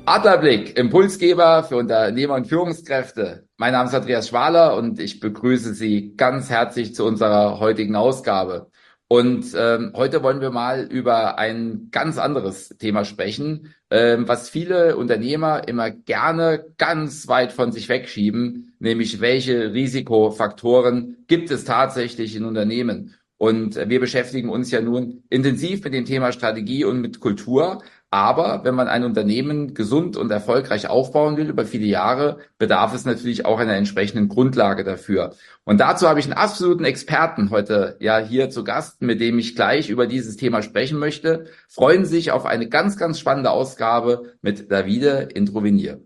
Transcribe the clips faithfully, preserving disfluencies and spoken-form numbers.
Adlerblick, Impulsgeber für Unternehmer und Führungskräfte. Mein Name ist Andreas Schwaler und ich begrüße Sie ganz herzlich zu unserer heutigen Ausgabe. Und ähm, heute wollen wir mal über ein ganz anderes Thema sprechen, ähm, was viele Unternehmer immer gerne ganz weit von sich wegschieben, nämlich welche Risikofaktoren gibt es tatsächlich in Unternehmen. Und äh, wir beschäftigen uns ja nun intensiv mit dem Thema Strategie und mit Kultur. Aber wenn man ein Unternehmen gesund und erfolgreich aufbauen will über viele Jahre, bedarf es natürlich auch einer entsprechenden Grundlage dafür. Und dazu habe ich einen absoluten Experten heute ja hier zu Gast, mit dem ich gleich über dieses Thema sprechen möchte. Freuen Sie sich auf eine ganz, ganz spannende Ausgabe mit Davide Introvenier.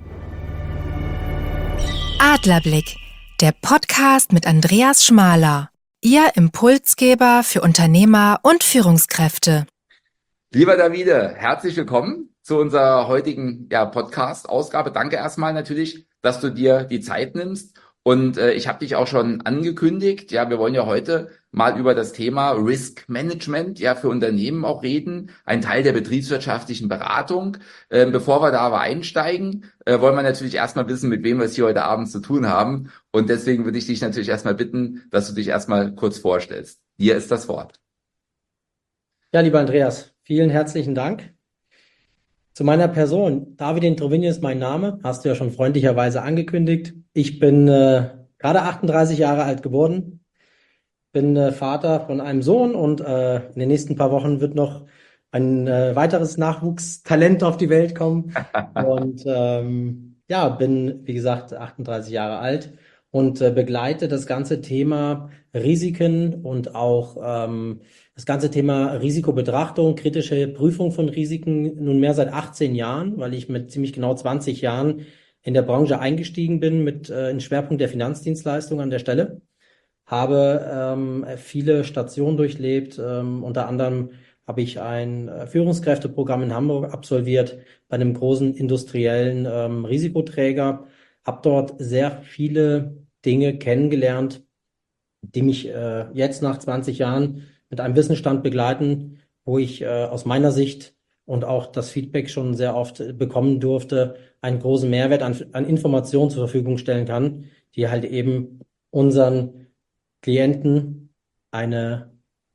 Adlerblick, der Podcast mit Andreas Schmaler, Ihr Impulsgeber für Unternehmer und Führungskräfte. Lieber Davide, herzlich willkommen zu unserer heutigen ja, Podcast-Ausgabe. Danke erstmal natürlich, dass du dir die Zeit nimmst. Und äh, ich habe dich auch schon angekündigt. Ja, wir wollen ja heute mal über das Thema Risk Management ja für Unternehmen auch reden. Ein Teil der betriebswirtschaftlichen Beratung. Ähm, bevor wir da aber einsteigen, äh, wollen wir natürlich erstmal wissen, mit wem wir es hier heute Abend zu tun haben. Und deswegen würde ich dich natürlich erstmal bitten, dass du dich erstmal kurz vorstellst. Dir ist das Wort. Ja, lieber Andreas, vielen herzlichen Dank. Zu meiner Person. David Introvenier ist mein Name, hast du ja schon freundlicherweise angekündigt. Ich bin äh, gerade achtunddreißig Jahre alt geworden, bin äh, Vater von einem Sohn und äh, in den nächsten paar Wochen wird noch ein äh, weiteres Nachwuchstalent auf die Welt kommen. Und ähm, ja, bin, wie gesagt, achtunddreißig Jahre alt und äh, begleite das ganze Thema Risiken und auch ähm, das ganze Thema Risikobetrachtung, kritische Prüfung von Risiken nunmehr seit achtzehn Jahren, weil ich mit ziemlich genau zwanzig Jahren in der Branche eingestiegen bin mit äh, im Schwerpunkt der Finanzdienstleistung an der Stelle. Habe ähm, viele Stationen durchlebt, ähm, unter anderem habe ich ein äh, Führungskräfteprogramm in Hamburg absolviert bei einem großen industriellen ähm, Risikoträger, habe dort sehr viele Dinge kennengelernt, die mich äh, jetzt nach zwanzig Jahren mit einem Wissensstand begleiten, wo ich äh, aus meiner Sicht und auch das Feedback schon sehr oft bekommen durfte, einen großen Mehrwert an, an Informationen zur Verfügung stellen kann, die halt eben unseren Klienten eine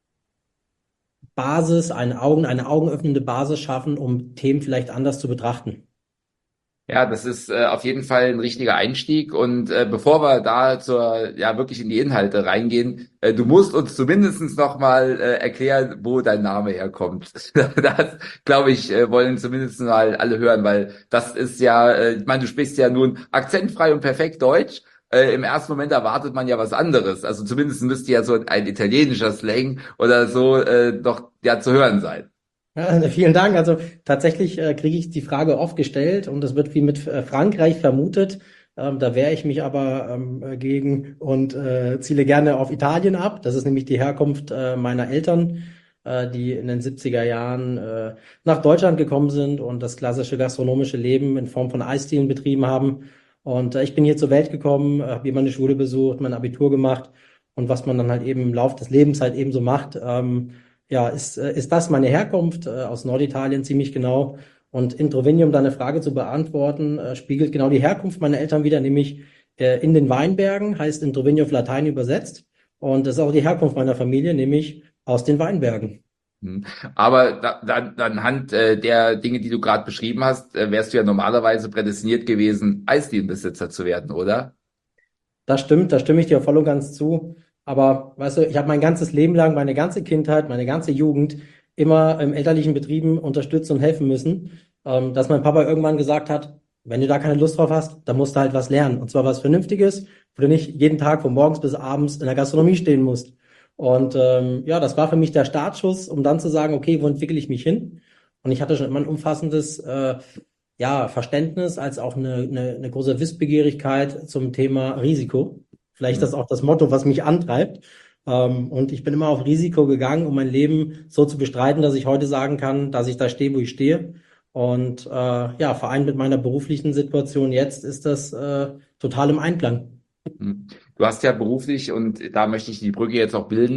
Basis, eine Augen, eine augenöffnende Basis schaffen, um Themen vielleicht anders zu betrachten. Ja, das ist äh, auf jeden Fall ein richtiger Einstieg. Und äh, bevor wir da zur, ja, wirklich in die Inhalte reingehen, äh, du musst uns zumindest noch mal äh, erklären, wo dein Name herkommt. Das, glaube ich, äh, wollen zumindest mal alle hören, weil das ist ja, äh, ich meine, du sprichst ja nun akzentfrei und perfekt Deutsch. Äh, Im ersten Moment erwartet man ja was anderes. Also zumindest müsste ja so ein italienischer Slang oder so äh, doch ja zu hören sein. Ja, vielen Dank. Also tatsächlich äh, kriege ich die Frage oft gestellt und es wird wie mit äh, Frankreich vermutet. Ähm, da wehre ich mich aber ähm, gegen und äh, ziele gerne auf Italien ab. Das ist nämlich die Herkunft äh, meiner Eltern, äh, die in den siebziger Jahren äh, nach Deutschland gekommen sind und das klassische gastronomische Leben in Form von Eisdielen betrieben haben. Und äh, ich bin hier zur Welt gekommen, äh, habe hier meine Schule besucht, mein Abitur gemacht und was man dann halt eben im Lauf des Lebens halt eben so macht. Ähm, Ja, ist, äh, ist das meine Herkunft äh, aus Norditalien ziemlich genau. Und Introvenier, um deine Frage zu beantworten, äh, spiegelt genau die Herkunft meiner Eltern wider, nämlich äh, in den Weinbergen, heißt Introvenier auf Latein übersetzt. Und das ist auch die Herkunft meiner Familie, nämlich aus den Weinbergen. Hm. Aber da, da, anhand äh, der Dinge, die du gerade beschrieben hast, äh, wärst du ja normalerweise prädestiniert gewesen, Eisdielenbesitzer zu werden, oder? Das stimmt, da stimme ich dir voll und ganz zu. Aber weißt du, ich habe mein ganzes Leben lang, meine ganze Kindheit, meine ganze Jugend immer im elterlichen Betrieben unterstützen und helfen müssen, ähm, dass mein Papa irgendwann gesagt hat, wenn du da keine Lust drauf hast, dann musst du halt was lernen. Und zwar was Vernünftiges, wo du nicht jeden Tag von morgens bis abends in der Gastronomie stehen musst. Und ähm, ja, das war für mich der Startschuss, um dann zu sagen, okay, wo entwickle ich mich hin? Und ich hatte schon immer ein umfassendes äh, ja, Verständnis als auch eine, eine, eine große Wissbegierigkeit zum Thema Risiko. Vielleicht das auch das Motto, was mich antreibt. Ähm, und ich bin immer auf Risiko gegangen, um mein Leben so zu bestreiten, dass ich heute sagen kann, dass ich da stehe, wo ich stehe. Und äh, ja, vereint mit meiner beruflichen Situation jetzt ist das äh, total im Einklang. Du hast ja beruflich, und da möchte ich die Brücke jetzt auch bilden,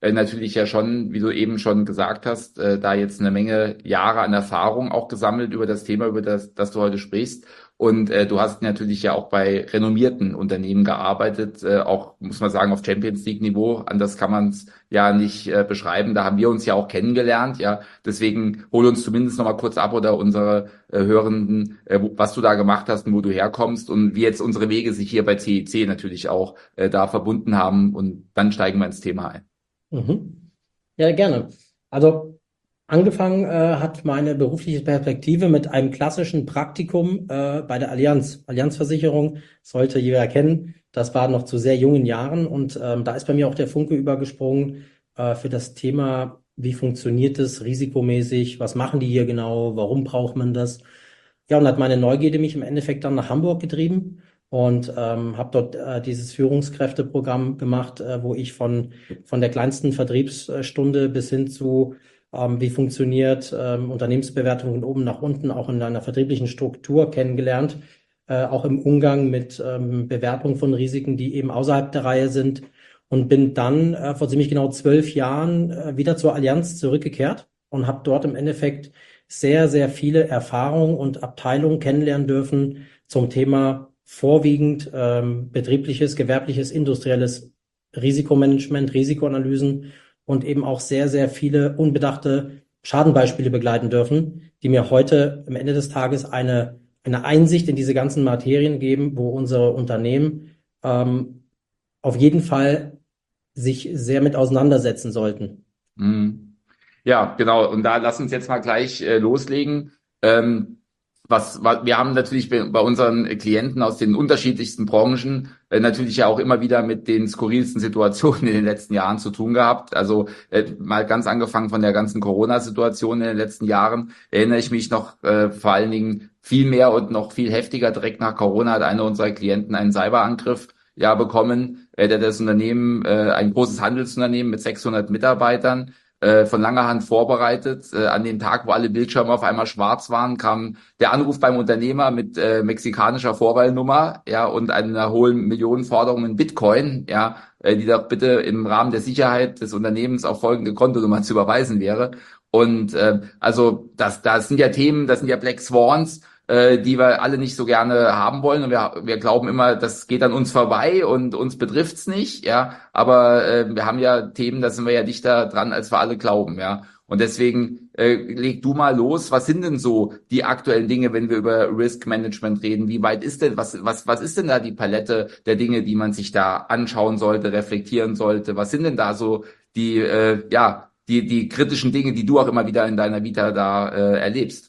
äh, natürlich ja schon, wie du eben schon gesagt hast, äh, da jetzt eine Menge Jahre an Erfahrung auch gesammelt über das Thema, über das, das du heute sprichst. Und äh, du hast natürlich ja auch bei renommierten Unternehmen gearbeitet, äh, auch, muss man sagen, auf Champions League Niveau. Anders kann man es ja nicht äh, beschreiben. Da haben wir uns ja auch kennengelernt, ja. Deswegen hol uns zumindest noch mal kurz ab oder unsere äh, Hörenden, äh, wo, was du da gemacht hast und wo du herkommst und wie jetzt unsere Wege sich hier bei C I C natürlich auch äh, da verbunden haben. Und dann steigen wir ins Thema ein. Mhm. Ja, gerne. Also angefangen äh, hat meine berufliche Perspektive mit einem klassischen Praktikum äh, bei der Allianz. Allianzversicherung sollte jeder kennen. Das war noch zu sehr jungen Jahren und ähm, da ist bei mir auch der Funke übergesprungen äh, für das Thema, wie funktioniert es risikomäßig, was machen die hier genau, warum braucht man das? Ja, und hat meine Neugierde mich im Endeffekt dann nach Hamburg getrieben und ähm, habe dort äh, dieses Führungskräfteprogramm gemacht, äh, wo ich von, von der kleinsten Vertriebsstunde bis hin zu ähm, wie funktioniert ähm, Unternehmensbewertung von oben nach unten, auch in einer vertrieblichen Struktur kennengelernt, äh, auch im Umgang mit ähm, Bewertung von Risiken, die eben außerhalb der Reihe sind. Und bin dann äh, vor ziemlich genau zwölf Jahren äh, wieder zur Allianz zurückgekehrt und habe dort im Endeffekt sehr, sehr viele Erfahrungen und Abteilungen kennenlernen dürfen zum Thema vorwiegend ähm, betriebliches, gewerbliches, industrielles Risikomanagement, Risikoanalysen und eben auch sehr, sehr viele unbedachte Schadenbeispiele begleiten dürfen, die mir heute am Ende des Tages eine, eine Einsicht in diese ganzen Materien geben, wo unsere Unternehmen ähm, auf jeden Fall sich sehr mit auseinandersetzen sollten. Mhm. Ja, genau. Und da lass uns jetzt mal gleich äh, loslegen. Ähm, was, was, wir haben natürlich bei, bei unseren Klienten aus den unterschiedlichsten Branchen äh, natürlich ja auch immer wieder mit den skurrilsten Situationen in den letzten Jahren zu tun gehabt. Also äh, mal ganz angefangen von der ganzen Corona-Situation in den letzten Jahren erinnere ich mich noch äh, vor allen Dingen viel mehr und noch viel heftiger. Direkt nach Corona hat einer unserer Klienten einen Cyberangriff ja bekommen. Äh, der das Unternehmen, äh, ein großes Handelsunternehmen mit sechshundert Mitarbeitern, äh, von langer Hand vorbereitet. Äh, an dem Tag, wo alle Bildschirme auf einmal schwarz waren, kam der Anruf beim Unternehmer mit äh, mexikanischer Vorwahlnummer, ja, und einer hohen Millionenforderung in Bitcoin, ja, äh, die doch bitte im Rahmen der Sicherheit des Unternehmens auf folgende Kontonummer zu überweisen wäre. Und äh, also das, das sind ja Themen, das sind ja Black Swans, äh, die wir alle nicht so gerne haben wollen. Und wir, wir glauben immer, das geht an uns vorbei und uns betrifft's nicht, ja. Aber äh, wir haben ja Themen, da sind wir ja dichter dran, als wir alle glauben, ja. Und deswegen äh, leg du mal los. Was sind denn so die aktuellen Dinge, wenn wir über Risk Management reden? Wie weit ist denn, was, was, was ist denn da die Palette der Dinge, die man sich da anschauen sollte, reflektieren sollte? Was sind denn da so die, äh, ja, die, die kritischen Dinge, die du auch immer wieder in deiner Vita da äh, erlebst?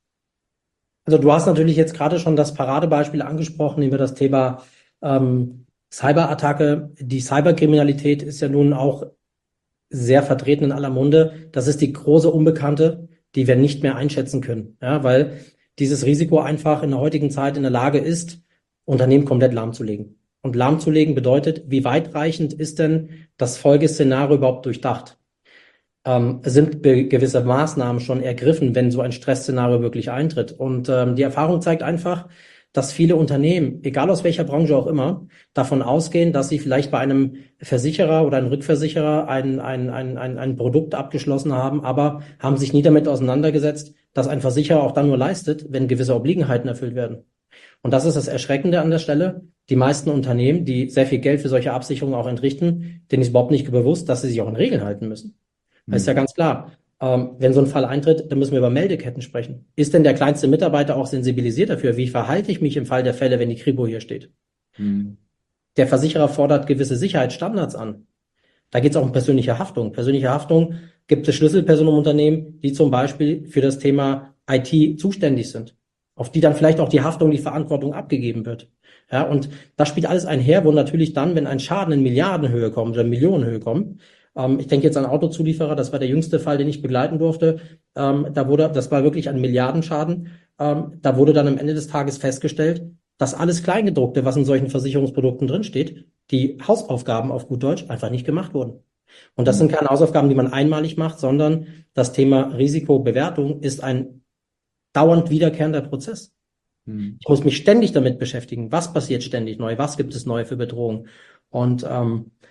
Also du hast natürlich jetzt gerade schon das Paradebeispiel angesprochen über das Thema ähm, Cyberattacke. Die Cyberkriminalität ist ja nun auch sehr vertreten in aller Munde. Das ist die große Unbekannte, die wir nicht mehr einschätzen können, ja, weil dieses Risiko einfach in der heutigen Zeit in der Lage ist, Unternehmen komplett lahmzulegen. Und lahmzulegen bedeutet, wie weitreichend ist denn das Folgeszenario überhaupt durchdacht? Ähm, sind gewisse Maßnahmen schon ergriffen, wenn so ein Stressszenario wirklich eintritt? Und ähm, die Erfahrung zeigt einfach, dass viele Unternehmen, egal aus welcher Branche auch immer, davon ausgehen, dass sie vielleicht bei einem Versicherer oder einem Rückversicherer ein, ein, ein, ein, ein Produkt abgeschlossen haben, aber haben sich nie damit auseinandergesetzt, dass ein Versicherer auch dann nur leistet, wenn gewisse Obliegenheiten erfüllt werden. Und das ist das Erschreckende an der Stelle. Die meisten Unternehmen, die sehr viel Geld für solche Absicherungen auch entrichten, denen ist überhaupt nicht bewusst, dass sie sich auch an Regeln halten müssen. Das ist ja ganz klar. Ähm, wenn so ein Fall eintritt, dann müssen wir über Meldeketten sprechen. Ist denn der kleinste Mitarbeiter auch sensibilisiert dafür? Wie verhalte ich mich im Fall der Fälle, wenn die Kripo hier steht? Mhm. Der Versicherer fordert gewisse Sicherheitsstandards an. Da geht es auch um persönliche Haftung. Persönliche Haftung gibt es Schlüsselpersonen im Unternehmen, die zum Beispiel für das Thema I T zuständig sind, auf die dann vielleicht auch die Haftung, die Verantwortung abgegeben wird. Ja, und das spielt alles einher, wo natürlich dann, wenn ein Schaden in Milliardenhöhe kommt oder Millionenhöhe kommt, ich denke jetzt an Autozulieferer, das war der jüngste Fall, den ich begleiten durfte. Ähm, da wurde, das war wirklich ein Milliardenschaden. Ähm, da wurde dann am Ende des Tages festgestellt, dass alles Kleingedruckte, was in solchen Versicherungsprodukten drinsteht, die Hausaufgaben auf gut Deutsch einfach nicht gemacht wurden. Und das sind keine Hausaufgaben, die man einmalig macht, sondern das Thema Risikobewertung ist ein dauernd wiederkehrender Prozess. Mhm. Ich muss mich ständig damit beschäftigen. Was passiert ständig neu? Was gibt es neu für Bedrohungen? Und ähm,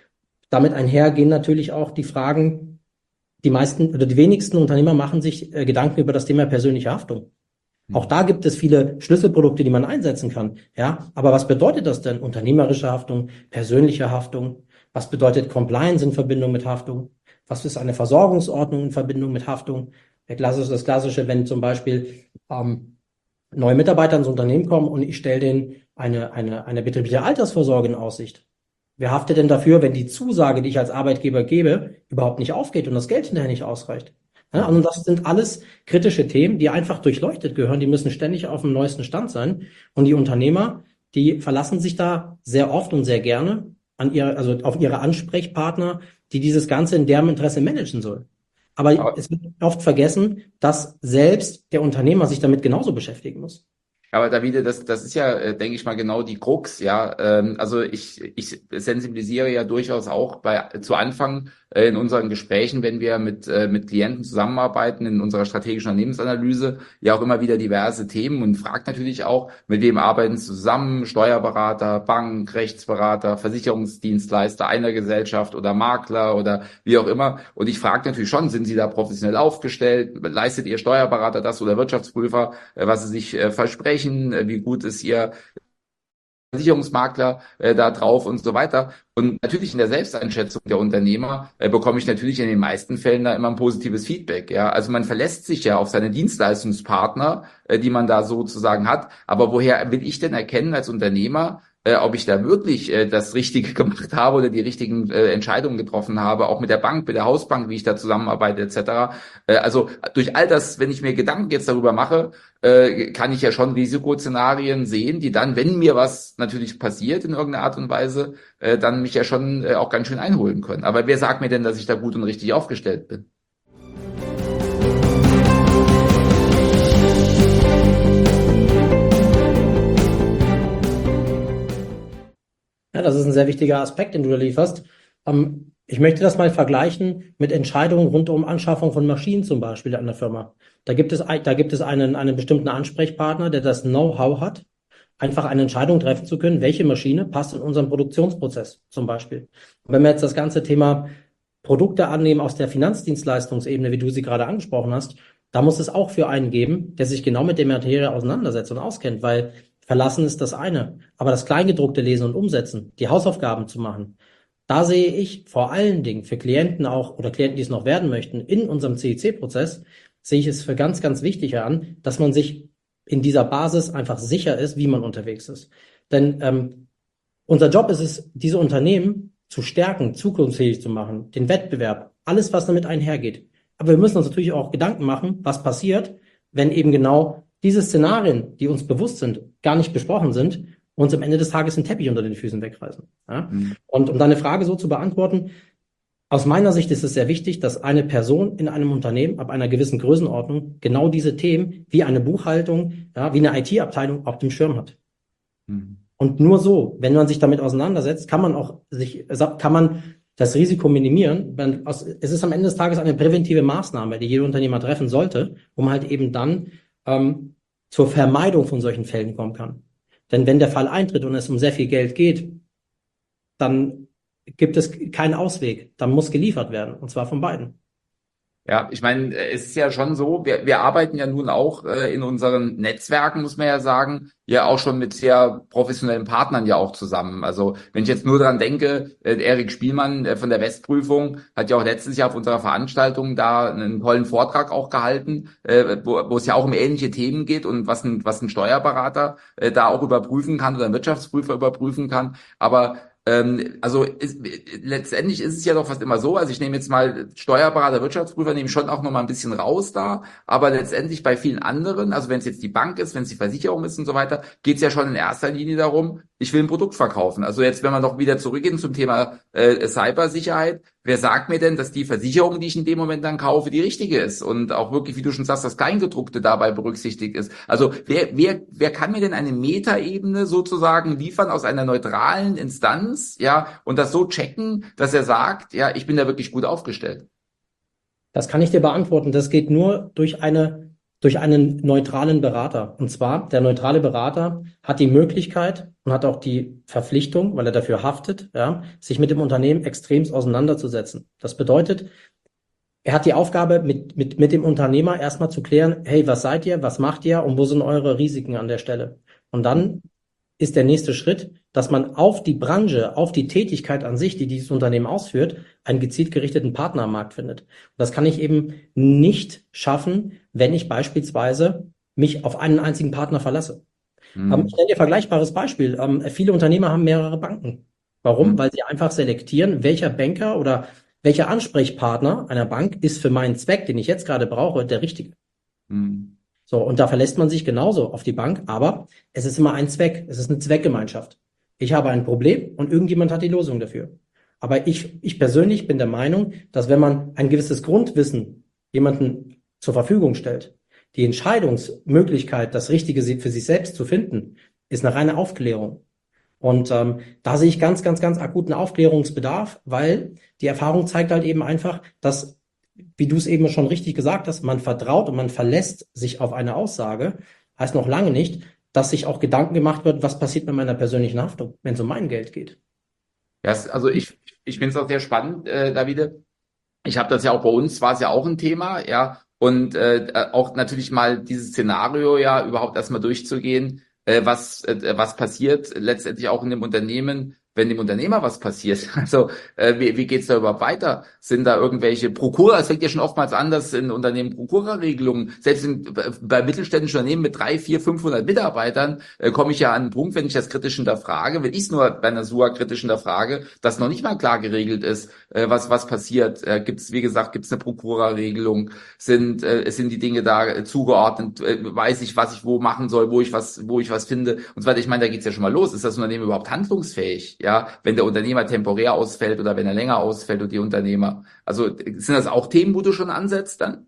damit einher gehen natürlich auch die Fragen, die meisten oder die wenigsten Unternehmer machen sich äh, Gedanken über das Thema persönliche Haftung. Auch da gibt es viele Schlüsselprodukte, die man einsetzen kann. Ja, aber was bedeutet das denn? Unternehmerische Haftung, persönliche Haftung? Was bedeutet Compliance in Verbindung mit Haftung? Was ist eine Versorgungsordnung in Verbindung mit Haftung? Der klassische, das Klassische, wenn zum Beispiel ähm, neue Mitarbeiter ins Unternehmen kommen und ich stelle denen eine, eine, eine betriebliche Altersvorsorge in Aussicht. Wer haftet denn dafür, wenn die Zusage, die ich als Arbeitgeber gebe, überhaupt nicht aufgeht und das Geld hinterher nicht ausreicht? Ja, und das sind alles kritische Themen, die einfach durchleuchtet gehören. Die müssen ständig auf dem neuesten Stand sein. Und die Unternehmer, die verlassen sich da sehr oft und sehr gerne an ihre, also auf ihre Ansprechpartner, die dieses Ganze in deren Interesse managen sollen. Aber, Aber es wird oft vergessen, dass selbst der Unternehmer sich damit genauso beschäftigen muss. Aber Davide, das, das ist ja, äh, denke ich mal, genau die Krux, ja. Ähm, also ich, ich sensibilisiere ja durchaus auch bei zu Anfang äh, in unseren Gesprächen, wenn wir mit äh, mit Klienten zusammenarbeiten in unserer strategischen Unternehmensanalyse, ja auch immer wieder diverse Themen und fragt natürlich auch, mit wem arbeiten Sie zusammen? Steuerberater, Bank, Rechtsberater, Versicherungsdienstleister einer Gesellschaft oder Makler oder wie auch immer. Und ich frage natürlich schon, sind Sie da professionell aufgestellt? Leistet Ihr Steuerberater das oder Wirtschaftsprüfer, äh, was Sie sich äh, versprechen? Wie gut ist Ihr Versicherungsmakler äh, da drauf und so weiter. Und natürlich in der Selbsteinschätzung der Unternehmer äh, bekomme ich natürlich in den meisten Fällen da immer ein positives Feedback. Ja, also man verlässt sich ja auf seine Dienstleistungspartner, äh, die man da sozusagen hat. Aber woher will ich denn erkennen als Unternehmer, äh, ob ich da wirklich äh, das Richtige gemacht habe oder die richtigen äh, Entscheidungen getroffen habe, auch mit der Bank, mit der Hausbank, wie ich da zusammenarbeite et cetera. Äh, also durch all das, wenn ich mir Gedanken jetzt darüber mache, äh, kann ich ja schon Risikoszenarien sehen, die dann, wenn mir was natürlich passiert in irgendeiner Art und Weise, äh, dann mich ja schon äh, auch ganz schön einholen können. Aber wer sagt mir denn, dass ich da gut und richtig aufgestellt bin? Ja, das ist ein sehr wichtiger Aspekt, den du da lieferst. Ähm, ich möchte das mal vergleichen mit Entscheidungen rund um Anschaffung von Maschinen zum Beispiel an der Firma. Da gibt es, da gibt es einen, einen bestimmten Ansprechpartner, der das Know-how hat, einfach eine Entscheidung treffen zu können, welche Maschine passt in unseren Produktionsprozess zum Beispiel. Und wenn wir jetzt das ganze Thema Produkte annehmen aus der Finanzdienstleistungsebene, wie du sie gerade angesprochen hast, da muss es auch für einen geben, der sich genau mit der Materie auseinandersetzt und auskennt, weil Verlassen ist das eine, aber das Kleingedruckte lesen und umsetzen, die Hausaufgaben zu machen, da sehe ich vor allen Dingen für Klienten auch oder Klienten, die es noch werden möchten, in unserem C I C-Prozess, sehe ich es für ganz, ganz wichtig an, dass man sich in dieser Basis einfach sicher ist, wie man unterwegs ist. Denn ähm, unser Job ist es, diese Unternehmen zu stärken, zukunftsfähig zu machen, den Wettbewerb, alles, was damit einhergeht. Aber wir müssen uns natürlich auch Gedanken machen, was passiert, wenn eben genau diese Szenarien, die uns bewusst sind, gar nicht besprochen sind, uns am Ende des Tages den Teppich unter den Füßen wegreißen. Ja? Mhm. Und um deine Frage so zu beantworten, aus meiner Sicht ist es sehr wichtig, dass eine Person in einem Unternehmen ab einer gewissen Größenordnung genau diese Themen wie eine Buchhaltung, ja, wie eine I T-Abteilung auf dem Schirm hat. Mhm. Und nur so, wenn man sich damit auseinandersetzt, kann man auch sich, kann man das Risiko minimieren. Es ist am Ende des Tages eine präventive Maßnahme, die jeder Unternehmer treffen sollte, um halt eben dann ähm, zur Vermeidung von solchen Fällen kommen kann. Denn wenn der Fall eintritt und es um sehr viel Geld geht, dann gibt es keinen Ausweg. Dann muss geliefert werden, und zwar von beiden. Ja, ich meine, es ist ja schon so, wir, wir arbeiten ja nun auch äh, in unseren Netzwerken, muss man ja sagen, ja auch schon mit sehr professionellen Partnern ja auch zusammen. Also wenn ich jetzt nur dran denke, äh, Erik Spielmann äh, von der Westprüfung hat ja auch letztes Jahr auf unserer Veranstaltung da einen tollen Vortrag auch gehalten, äh, wo, wo es ja auch um ähnliche Themen geht und was ein, was ein Steuerberater äh, da auch überprüfen kann oder ein Wirtschaftsprüfer überprüfen kann. Aber Also ist, letztendlich ist es ja doch fast immer so, also ich nehme jetzt mal Steuerberater, Wirtschaftsprüfer, nehme schon auch noch mal ein bisschen raus da, aber letztendlich bei vielen anderen, also wenn es jetzt die Bank ist, wenn es die Versicherung ist und so weiter, geht es ja schon in erster Linie darum, ich will ein Produkt verkaufen. Also jetzt, wenn wir noch wieder zurückgehen zum Thema äh, Cybersicherheit, wer sagt mir denn, dass die Versicherung, die ich in dem Moment dann kaufe, die richtige ist und auch wirklich, wie du schon sagst, das Kleingedruckte dabei berücksichtigt ist? Also wer wer wer kann mir denn eine Metaebene sozusagen liefern aus einer neutralen Instanz, ja, und das so checken, dass er sagt, ja, ich bin da wirklich gut aufgestellt? Das kann ich dir beantworten. Das geht nur durch eine Durch einen neutralen Berater. Und zwar, der neutrale Berater hat die Möglichkeit und hat auch die Verpflichtung, weil er dafür haftet, ja, sich mit dem Unternehmen extremst auseinanderzusetzen. Das bedeutet, er hat die Aufgabe, mit, mit, mit dem Unternehmer erstmal zu klären, hey, was seid ihr, was macht ihr und wo sind eure Risiken an der Stelle? Und dann ist der nächste Schritt, dass man auf die Branche, auf die Tätigkeit an sich, die dieses Unternehmen ausführt, einen gezielt gerichteten Partner am Markt findet. Und das kann ich eben nicht schaffen, wenn ich beispielsweise mich auf einen einzigen Partner verlasse. Mhm. Ähm, ich nenne dir ein vergleichbares Beispiel. Ähm, viele Unternehmer haben mehrere Banken. Warum? Mhm. Weil sie einfach selektieren, welcher Banker oder welcher Ansprechpartner einer Bank ist für meinen Zweck, den ich jetzt gerade brauche, der richtige. Mhm. So, und da verlässt man sich genauso auf die Bank, aber es ist immer ein Zweck, es ist eine Zweckgemeinschaft. Ich habe ein Problem und irgendjemand hat die Lösung dafür. Aber ich, ich persönlich bin der Meinung, dass wenn man ein gewisses Grundwissen jemanden zur Verfügung stellt, die Entscheidungsmöglichkeit, das Richtige für sich selbst zu finden, ist eine reine Aufklärung. Und ähm, da sehe ich ganz, ganz, ganz akuten Aufklärungsbedarf, weil die Erfahrung zeigt halt eben einfach, dass, wie du es eben schon richtig gesagt hast, man vertraut und man verlässt sich auf eine Aussage, heißt noch lange nicht, dass sich auch Gedanken gemacht wird, was passiert mit meiner persönlichen Haftung, wenn es um mein Geld geht. Ja, es- also ich, ich finde es auch sehr spannend, äh, Davide. Ich habe das ja auch bei uns, war es ja auch ein Thema, ja. Und äh, auch natürlich mal dieses Szenario ja überhaupt erstmal durchzugehen, äh, was, äh, was passiert letztendlich auch in dem Unternehmen, wenn dem Unternehmer was passiert. Also äh, wie, wie geht's da überhaupt weiter? Sind da irgendwelche Prokura? Es fängt ja schon oftmals an, dass in Unternehmen Prokura-Regelungen, selbst in, bei mittelständischen Unternehmen mit drei, vier, fünfhundert Mitarbeitern, äh, komme ich ja an einen Punkt, wenn ich das kritisch hinterfrage, wenn ich es nur bei einer S U A kritisch hinterfrage, dass noch nicht mal klar geregelt ist, äh, was was passiert. Äh, gibt es, wie gesagt, gibt es eine Prokura-Regelung? Sind äh, sind die Dinge da äh, zugeordnet? Äh, weiß ich, was ich wo machen soll, wo ich was wo ich was finde und so weiter. Ich meine, da geht's ja schon mal los. Ist das Unternehmen überhaupt handlungsfähig? Ja, wenn der Unternehmer temporär ausfällt oder wenn er länger ausfällt und die Unternehmer. Also sind das auch Themen, wo du schon ansetzt dann?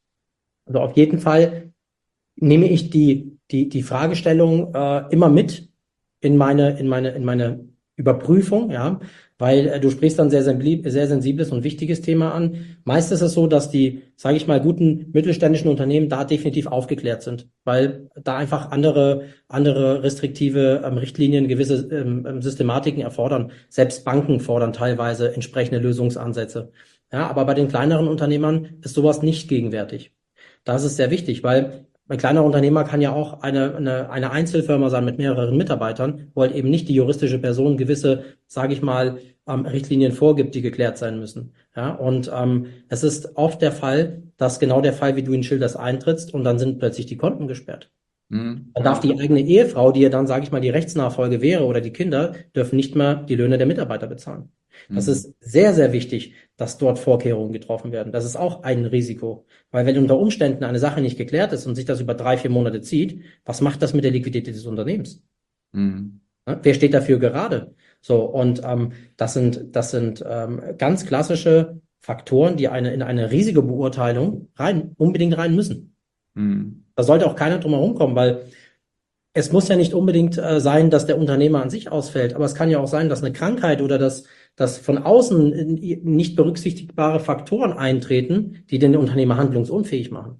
Also auf jeden Fall nehme ich die, die, die Fragestellung äh, immer mit in meine, in meine, in meine Überprüfung, ja, weil äh, du sprichst dann sehr, sensibl- sehr sensibles und wichtiges Thema an. Meist ist es so, dass die, sage ich mal, guten mittelständischen Unternehmen da definitiv aufgeklärt sind, weil da einfach andere, andere restriktive ähm, Richtlinien, gewisse ähm, ähm, Systematiken erfordern. Selbst Banken fordern teilweise entsprechende Lösungsansätze. Ja, aber bei den kleineren Unternehmern ist sowas nicht gegenwärtig. Das ist sehr wichtig, weil ein kleiner Unternehmer kann ja auch eine, eine, eine Einzelfirma sein mit mehreren Mitarbeitern, wo halt eben nicht die juristische Person gewisse, sage ich mal, ähm, Richtlinien vorgibt, die geklärt sein müssen. Ja, und ähm, es ist oft der Fall, dass genau der Fall, wie du ihn schilderst, eintrittst und dann sind plötzlich die Konten gesperrt. Hm, Dann darf ja. die eigene Ehefrau, die ja dann, sage ich mal, die Rechtsnachfolge wäre, oder die Kinder, dürfen nicht mehr die Löhne der Mitarbeiter bezahlen. Das Hm, ist sehr, sehr wichtig, dass dort Vorkehrungen getroffen werden. Das ist auch ein Risiko. Weil wenn unter Umständen eine Sache nicht geklärt ist und sich das über drei, vier Monate zieht, was macht das mit der Liquidität des Unternehmens? hm, Ne? Wer steht dafür gerade? So, und ähm, das sind, das sind ähm, ganz klassische Faktoren, die eine, in eine Risikobeurteilung rein, unbedingt rein müssen. hm. Da sollte auch keiner drum herum kommen, weil es muss ja nicht unbedingt äh, sein, dass der Unternehmer an sich ausfällt, aber es kann ja auch sein, dass eine Krankheit oder dass, dass von außen äh, nicht berücksichtigbare Faktoren eintreten, die den Unternehmer handlungsunfähig machen.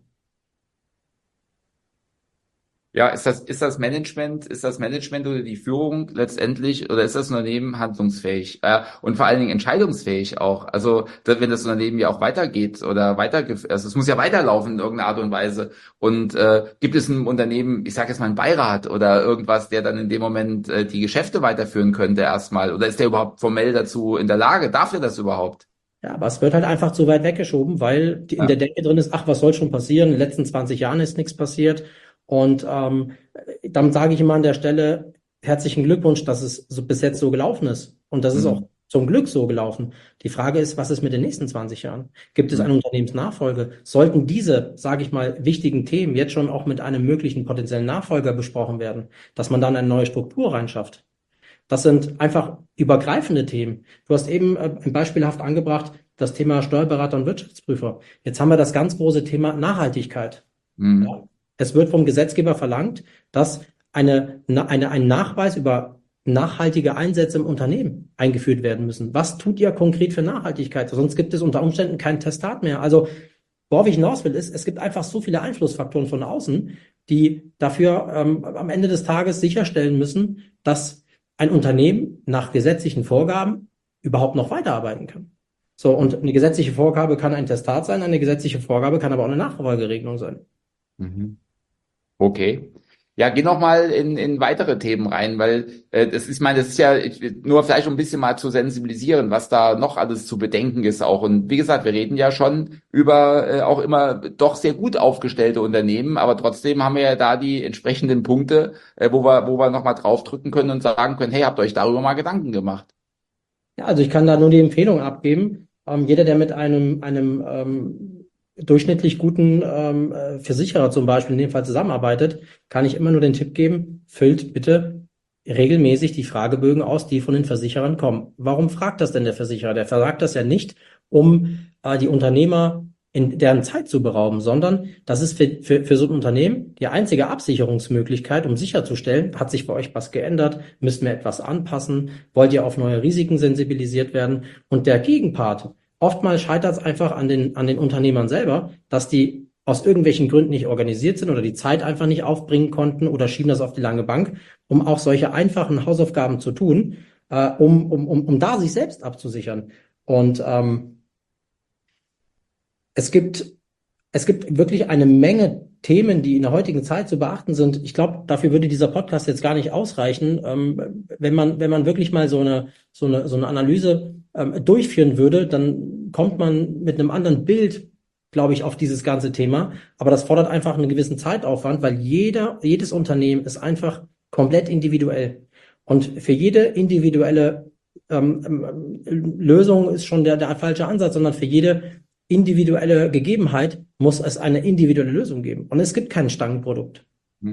Ja, ist das, ist das Management, ist das Management oder die Führung letztendlich, oder ist das Unternehmen handlungsfähig, äh, und vor allen Dingen entscheidungsfähig auch? Also, da- wenn das Unternehmen ja auch weitergeht oder weiter, also es muss ja weiterlaufen in irgendeiner Art und Weise. Und äh, gibt es ein Unternehmen, ich sage jetzt mal einen Beirat oder irgendwas, der dann in dem Moment äh, die Geschäfte weiterführen könnte erstmal? Oder ist der überhaupt formell dazu in der Lage? Darf er das überhaupt? Ja, aber es wird halt einfach zu weit weggeschoben, weil die, in Ja. der Denke drin ist, ach, was soll schon passieren? In den letzten zwanzig Jahren ist nichts passiert. Und ähm, dann sage ich immer an der Stelle, herzlichen Glückwunsch, dass es so bis jetzt so gelaufen ist. Und das ist auch Mhm. zum Glück so gelaufen. Die Frage ist, was ist mit den nächsten zwanzig Jahren? Gibt es Mhm. eine Unternehmensnachfolge? Sollten diese, sage ich mal, wichtigen Themen jetzt schon auch mit einem möglichen potenziellen Nachfolger besprochen werden, dass man dann eine neue Struktur reinschafft? Das sind einfach übergreifende Themen. Du hast eben äh, beispielhaft angebracht das Thema Steuerberater und Wirtschaftsprüfer. Jetzt haben wir das ganz große Thema Nachhaltigkeit. Mhm. Ja. Es wird vom Gesetzgeber verlangt, dass eine, na- eine, ein Nachweis über nachhaltige Einsätze im Unternehmen eingeführt werden müssen. Was tut ihr konkret für Nachhaltigkeit? Sonst gibt es unter Umständen kein Testat mehr. Also worauf ich hinaus will, ist, es gibt einfach so viele Einflussfaktoren von außen, die dafür ähm, am Ende des Tages sicherstellen müssen, dass ein Unternehmen nach gesetzlichen Vorgaben überhaupt noch weiterarbeiten kann. So, und eine gesetzliche Vorgabe kann ein Testat sein, eine gesetzliche Vorgabe kann aber auch eine Nachfolgeregelung sein. Mhm. Okay. Ja, geh noch mal in, in weitere Themen rein, weil äh, das ist, ich meine, das ist ja ich, nur vielleicht um ein bisschen mal zu sensibilisieren, was da noch alles zu bedenken ist auch. Und wie gesagt, wir reden ja schon über äh, auch immer doch sehr gut aufgestellte Unternehmen, aber trotzdem haben wir ja da die entsprechenden Punkte, äh, wo wir, wo wir noch mal draufdrücken können und sagen können, hey, habt euch darüber mal Gedanken gemacht? Ja, also ich kann da nur die Empfehlung abgeben. Ähm, jeder, der mit einem, einem ähm, durchschnittlich guten ähm, äh, Versicherer zum Beispiel in dem Fall zusammenarbeitet, kann ich immer nur den Tipp geben, füllt bitte regelmäßig die Fragebögen aus, die von den Versicherern kommen. Warum fragt das denn der Versicherer? Der fragt das ja nicht, um äh, die Unternehmer in deren Zeit zu berauben, sondern das ist für, für, für so ein Unternehmen die einzige Absicherungsmöglichkeit, um sicherzustellen, hat sich bei euch was geändert, müssen wir etwas anpassen, wollt ihr auf neue Risiken sensibilisiert werden? Und der Gegenpart, oftmals scheitert es einfach an den, an den Unternehmern selber, dass die aus irgendwelchen Gründen nicht organisiert sind oder die Zeit einfach nicht aufbringen konnten oder schieben das auf die lange Bank, um auch solche einfachen Hausaufgaben zu tun, äh, um, um, um, um da sich selbst abzusichern. Und ähm, es gibt, es gibt wirklich eine Menge Themen, die in der heutigen Zeit zu beachten sind. Ich glaube, dafür würde dieser Podcast jetzt gar nicht ausreichen. Ähm, wenn man, wenn man wirklich mal so eine, so eine, so eine Analyse ähm, durchführen würde, dann kommt man mit einem anderen Bild, glaube ich, auf dieses ganze Thema. Aber das fordert einfach einen gewissen Zeitaufwand, weil jeder, jedes Unternehmen ist einfach komplett individuell. Und für jede individuelle ähm, ähm, Lösung ist schon der, der falsche Ansatz, sondern für jede individuelle Gegebenheit muss es eine individuelle Lösung geben. Und es gibt kein Stangenprodukt.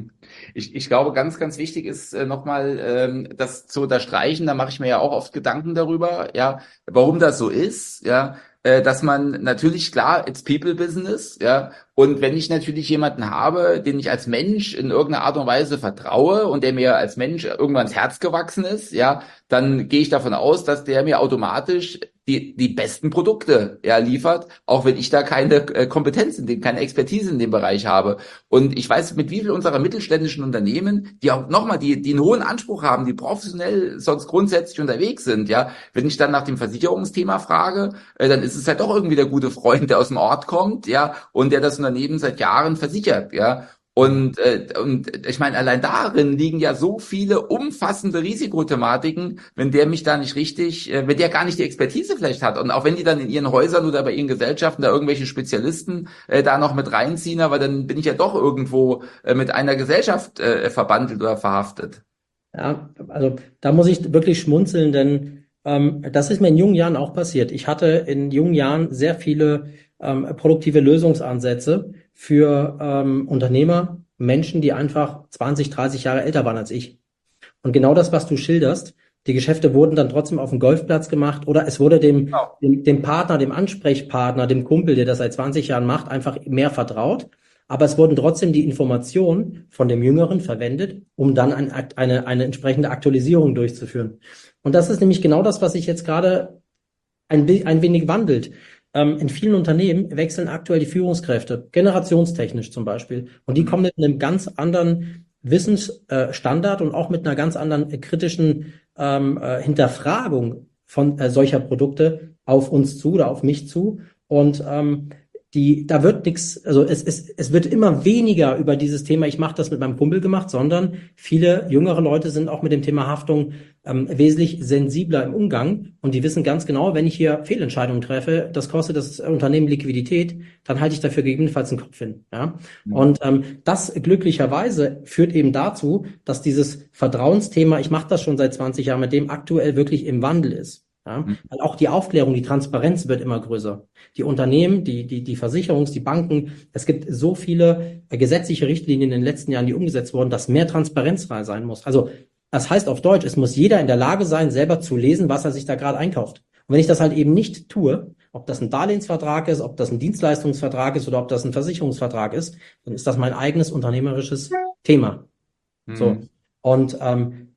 Ich, ich glaube, ganz, ganz wichtig ist äh, nochmal ähm, das zu unterstreichen. Da mache ich mir ja auch oft Gedanken darüber, ja, warum das so ist, ja, äh, dass man natürlich klar, it's People Business, ja, und wenn ich natürlich jemanden habe, den ich als Mensch in irgendeiner Art und Weise vertraue und der mir als Mensch irgendwann ins Herz gewachsen ist, ja, dann gehe ich davon aus, dass der mir automatisch die die besten Produkte ja liefert, auch wenn ich da keine äh, Kompetenz in dem, keine Expertise in dem Bereich habe. Und ich weiß, mit wie viel unserer mittelständischen Unternehmen, die auch nochmal, die, die einen hohen Anspruch haben, die professionell sonst grundsätzlich unterwegs sind, ja, wenn ich dann nach dem Versicherungsthema frage, äh, dann ist es halt doch irgendwie der gute Freund, der aus dem Ort kommt, ja, und der das Unternehmen seit Jahren versichert, ja. Und, äh, und ich meine, allein darin liegen ja so viele umfassende Risikothematiken, wenn der mich da nicht richtig, äh, wenn der gar nicht die Expertise vielleicht hat. Und auch wenn die dann in ihren Häusern oder bei ihren Gesellschaften da irgendwelche Spezialisten äh, da noch mit reinziehen, aber dann bin ich ja doch irgendwo äh, mit einer Gesellschaft äh, verbandelt oder verhaftet. Ja, also da muss ich wirklich schmunzeln, denn ähm, das ist mir in jungen Jahren auch passiert. Ich hatte in jungen Jahren sehr viele ähm, produktive Lösungsansätze für ähm, Unternehmer, Menschen, die einfach zwanzig, dreißig Jahre älter waren als ich. Und genau das, was du schilderst, die Geschäfte wurden dann trotzdem auf dem Golfplatz gemacht oder es wurde dem, Genau. dem, dem Partner, dem Ansprechpartner, dem Kumpel, der das seit zwanzig Jahren macht, einfach mehr vertraut. Aber es wurden trotzdem die Informationen von dem Jüngeren verwendet, um dann ein, eine, eine entsprechende Aktualisierung durchzuführen. Und das ist nämlich genau das, was sich jetzt gerade ein, ein wenig wandelt. Ähm, in vielen Unternehmen wechseln aktuell die Führungskräfte, generationstechnisch zum Beispiel. Und die kommen mit einem ganz anderen Wissensstandard und auch mit einer ganz anderen äh, kritischen ähm, äh, Hinterfragung von äh, solcher Produkte auf uns zu oder auf mich zu. Und ähm, die, da wird nichts, also es, es, es wird immer weniger über dieses Thema, ich mache das mit meinem Kumpel gemacht, sondern viele jüngere Leute sind auch mit dem Thema Haftung ähm, wesentlich sensibler im Umgang und die wissen ganz genau, wenn ich hier Fehlentscheidungen treffe, das kostet das Unternehmen Liquidität, dann halte ich dafür gegebenenfalls einen Kopf hin. Ja? Mhm. Und ähm, das glücklicherweise führt eben dazu, dass dieses Vertrauensthema, ich mache das schon seit zwanzig Jahren, mit dem aktuell wirklich im Wandel ist. Ja, weil auch die Aufklärung, die Transparenz wird immer größer. Die Unternehmen, die, die, die Versicherungs-, die Banken, es gibt so viele äh, gesetzliche Richtlinien in den letzten Jahren, die umgesetzt wurden, dass mehr Transparenz frei sein muss. Also, das heißt auf Deutsch, es muss jeder in der Lage sein, selber zu lesen, was er sich da gerade einkauft. Und wenn ich das halt eben nicht tue, ob das ein Darlehensvertrag ist, ob das ein Dienstleistungsvertrag ist oder ob das ein Versicherungsvertrag ist, dann ist das mein eigenes unternehmerisches Thema. Mhm. So. Und ähm,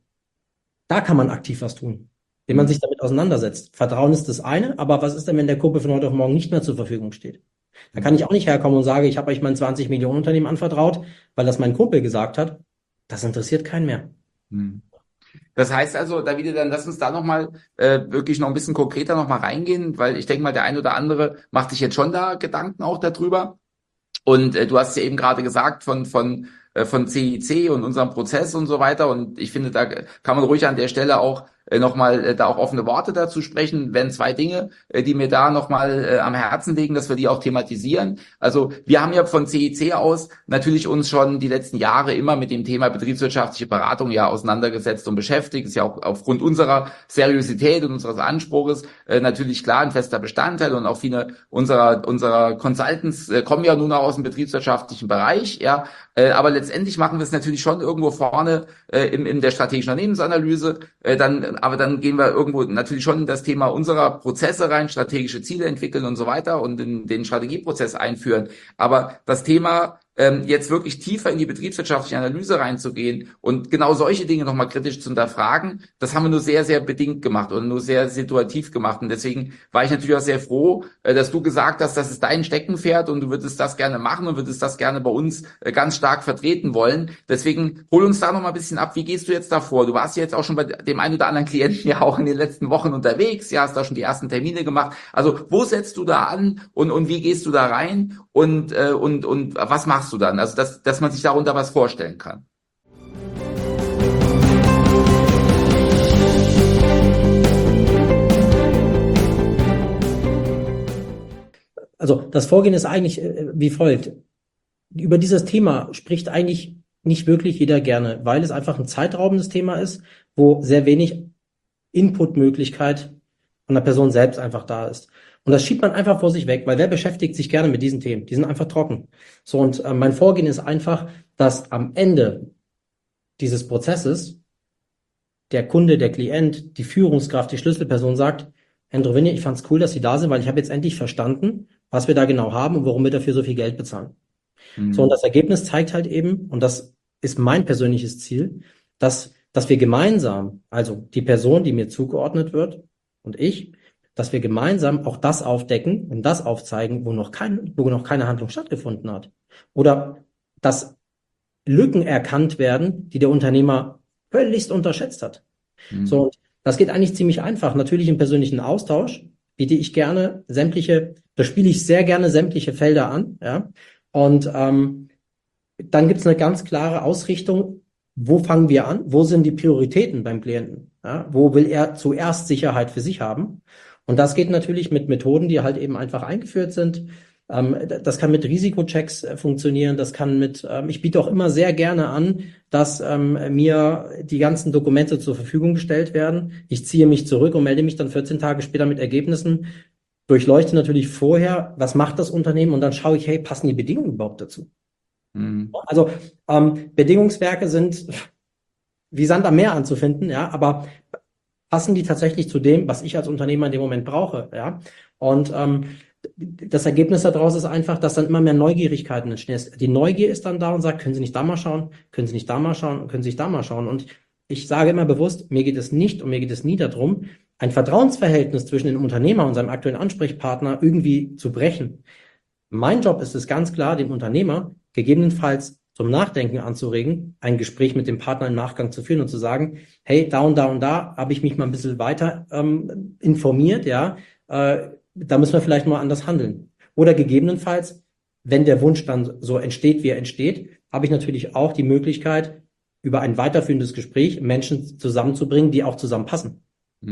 da kann man aktiv was tun, indem man sich damit auseinandersetzt. Vertrauen ist das eine, aber was ist denn, wenn der Kumpel von heute auf morgen nicht mehr zur Verfügung steht? Da kann ich auch nicht herkommen und sage, ich habe euch mein zwanzig Millionen Unternehmen anvertraut, weil das mein Kumpel gesagt hat. Das interessiert keinen mehr. Hm. Das heißt also, Davide, dann lass uns da nochmal äh, wirklich noch ein bisschen konkreter nochmal reingehen, weil ich denke mal, der ein oder andere macht sich jetzt schon da Gedanken auch darüber. Und äh, du hast ja eben gerade gesagt von von äh, von C I C und unserem Prozess und so weiter. Und ich finde, da kann man ruhig an der Stelle auch äh, nochmal äh, da auch offene Worte dazu sprechen, wenn zwei Dinge, äh, die mir da nochmal äh, am Herzen liegen, dass wir die auch thematisieren. Also wir haben ja von C I C aus natürlich uns schon die letzten Jahre immer mit dem Thema betriebswirtschaftliche Beratung ja auseinandergesetzt und beschäftigt. Ist ja auch aufgrund unserer Seriosität und unseres Anspruches äh, natürlich klar ein fester Bestandteil, und auch viele unserer unserer Consultants äh, kommen ja nun auch aus dem betriebswirtschaftlichen Bereich, ja, äh, aber letztendlich machen wir es natürlich schon irgendwo vorne äh, in, in der strategischen Unternehmensanalyse, äh, dann, aber dann gehen wir irgendwo natürlich schon in das Thema unserer Prozesse rein, strategische Ziele entwickeln und so weiter und in den Strategieprozess einführen. Aber das Thema ähm, jetzt wirklich tiefer in die betriebswirtschaftliche Analyse reinzugehen und genau solche Dinge nochmal kritisch zu hinterfragen, das haben wir nur sehr, sehr bedingt gemacht und nur sehr situativ gemacht. Und deswegen war ich natürlich auch sehr froh, äh, dass du gesagt hast, das ist dein Steckenpferd und du würdest das gerne machen und würdest das gerne bei uns äh, ganz stark vertreten wollen. Deswegen hol uns da nochmal ein bisschen ab. Wie gehst du jetzt davor? Du warst ja jetzt auch schon bei dem einen oder anderen Klienten ja auch in den letzten Wochen unterwegs. Ja, hast da schon die ersten Termine gemacht. Also wo setzt du da an und, und wie gehst du da rein und, äh, und, und was machst du dann? Also, dass, dass man sich darunter was vorstellen kann. Also das Vorgehen ist eigentlich äh, wie folgt. Über dieses Thema spricht eigentlich nicht wirklich jeder gerne, weil es einfach ein zeitraubendes Thema ist, wo sehr wenig Inputmöglichkeit von der Person selbst einfach da ist. Und das schiebt man einfach vor sich weg, weil wer beschäftigt sich gerne mit diesen Themen? Die sind einfach trocken. So, und äh, mein Vorgehen ist einfach, dass am Ende dieses Prozesses der Kunde, der Klient, die Führungskraft, die Schlüsselperson sagt, Herr Drovinje, ich fand's cool, dass Sie da sind, weil ich habe jetzt endlich verstanden, was wir da genau haben und warum wir dafür so viel Geld bezahlen. Mhm. So, und das Ergebnis zeigt halt eben, und das ist mein persönliches Ziel, dass, dass wir gemeinsam, also die Person, die mir zugeordnet wird und ich, dass wir gemeinsam auch das aufdecken und das aufzeigen, wo noch kein, wo noch keine Handlung stattgefunden hat. Oder dass Lücken erkannt werden, die der Unternehmer völligst unterschätzt hat. Mhm. So, und das geht eigentlich ziemlich einfach. Natürlich im persönlichen Austausch biete ich gerne sämtliche, da spiele ich sehr gerne sämtliche Felder an, ja. Und ähm, dann gibt es eine ganz klare Ausrichtung, wo fangen wir an, wo sind die Prioritäten beim Klienten, ja? Wo will er zuerst Sicherheit für sich haben? Und das geht natürlich mit Methoden, die halt eben einfach eingeführt sind. Ähm, das kann mit Risikochecks äh, funktionieren, das kann mit, ähm, ich biete auch immer sehr gerne an, dass ähm, mir die ganzen Dokumente zur Verfügung gestellt werden. Ich ziehe mich zurück und melde mich dann vierzehn Tage später mit Ergebnissen, durchleuchte natürlich vorher, was macht das Unternehmen, und dann schaue ich, hey, passen die Bedingungen überhaupt dazu? Mhm. Also ähm, Bedingungswerke sind wie Sand am Meer anzufinden, ja, aber passen die tatsächlich zu dem, was ich als Unternehmer in dem Moment brauche, ja? Und ähm, das Ergebnis daraus ist einfach, dass dann immer mehr Neugierigkeiten entstehen. Die Neugier ist dann da und sagt, können Sie nicht da mal schauen, können Sie nicht da mal schauen, können Sie nicht da mal schauen. Und ich sage immer bewusst, mir geht es nicht und mir geht es nie darum, ein Vertrauensverhältnis zwischen dem Unternehmer und seinem aktuellen Ansprechpartner irgendwie zu brechen. Mein Job ist es ganz klar, den Unternehmer gegebenenfalls zum Nachdenken anzuregen, ein Gespräch mit dem Partner im Nachgang zu führen und zu sagen, hey, da und da und da habe ich mich mal ein bisschen weiter ähm, informiert, ja, äh, da müssen wir vielleicht mal anders handeln. Oder gegebenenfalls, wenn der Wunsch dann so entsteht, wie er entsteht, habe ich natürlich auch die Möglichkeit, über ein weiterführendes Gespräch Menschen zusammenzubringen, die auch zusammenpassen.